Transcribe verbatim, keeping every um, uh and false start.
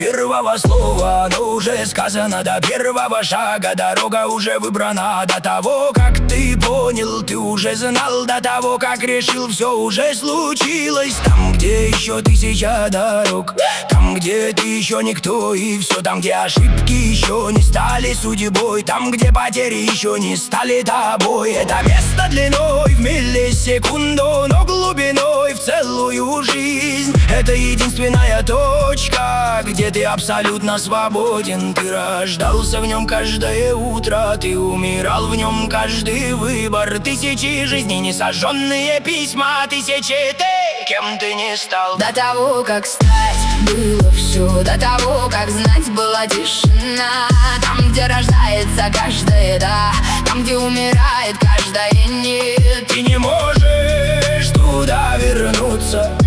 Первого слова, но уже сказано до первого шага. Дорога уже выбрана до того, как ты понял, ты уже знал. До того, как решил, все уже случилось. Там, где еще тысяча дорог, там, где ты еще никто, и все там, где ошибки еще не стали судьбой, там, где потери еще не стали тобой. Это место длиной в миллисекунду, но глубиной в целую жизнь. Это единственная точка, где ты абсолютно свободен. Ты рождался в нем каждое утро, ты умирал в нем каждый выбор. Тысячи жизней, несожженные письма, тысячи ты, кем ты не стал. До того, как стать, было все. До того, как знать, была тишина. Там, где рождается каждое да, там, где умирает каждое нет. Ты не можешь туда вернуться.